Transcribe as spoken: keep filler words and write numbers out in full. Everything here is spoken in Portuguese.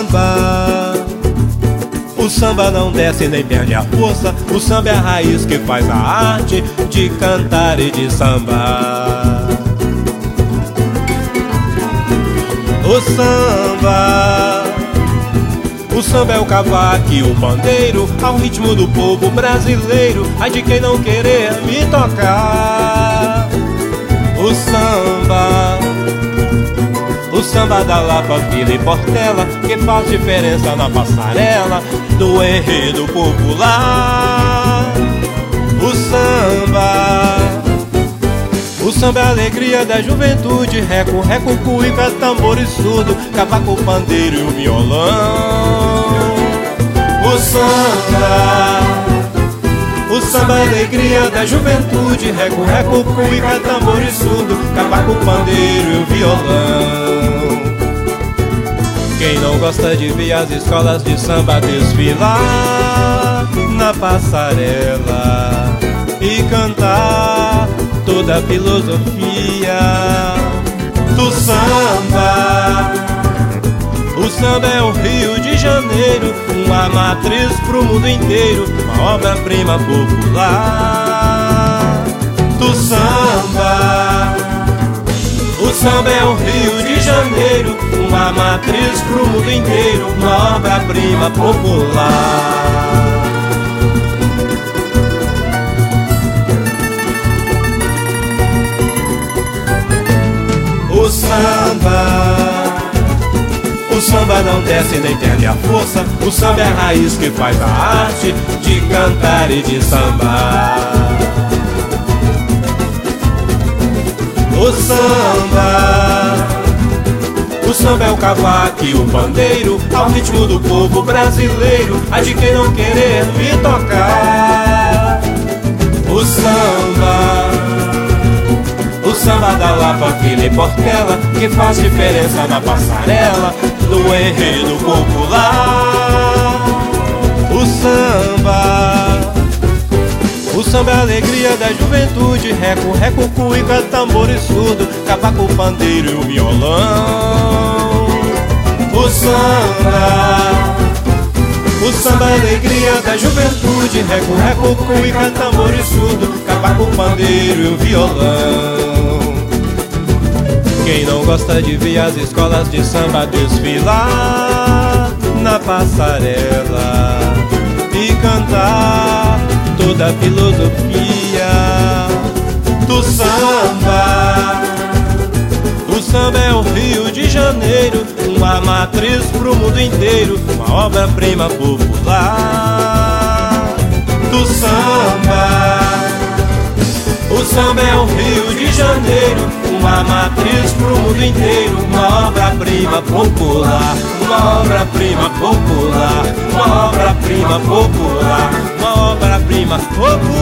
samba. O samba não desce nem perde a força. O samba é a raiz que faz a arte de cantar e de sambar. O samba, o samba é o cavaco e o pandeiro, ao ritmo do povo brasileiro. Ai de quem não querer me tocar. O samba, o samba da Lapa, Vila e Portela, que faz diferença na passarela do enredo popular. O samba, o samba é a alegria da juventude, reco, reco, cuíca, tambor e surdo, cavaco, pandeiro e o violão. O samba, o samba é a alegria da juventude, reco, reco, cuíca, tambor e surdo, cavaco, pandeiro e o violão. Quem não gosta de ver as escolas de samba desfilar na passarela e cantar toda a filosofia do samba? O samba é o Rio de Janeiro, uma matriz pro mundo inteiro, uma obra-prima popular do samba. O samba é o Rio de Janeiro, uma matriz pro mundo inteiro, uma obra-prima popular. O samba, o samba não desce nem perde a força. O samba é a raiz que faz a arte de cantar e de sambar. O samba, o samba é o cavaco e o pandeiro, ao ritmo do povo brasileiro. Ai de quem não querer me tocar. O samba, o samba da Lapa, Vila e Portela, que faz diferença na passarela do enredo popular. O samba, o samba é a alegria da juventude, reco, reco, cuíca, tambor e surdo, cavaco, pandeiro e o violão. O samba, o samba é a alegria da juventude, reco, reco, cuíca, tambor e surdo, cavaco, pandeiro e o violão. Quem não gosta de ver as escolas de samba desfilar na passarela e cantar toda a filosofia do samba? O samba é o Rio de Janeiro, uma matriz pro mundo inteiro, uma obra-prima popular do samba. O samba é o Rio de Janeiro, uma matriz pro mundo inteiro, uma obra-prima popular, uma obra-prima popular, uma obra-prima popular, uma obra-prima popular.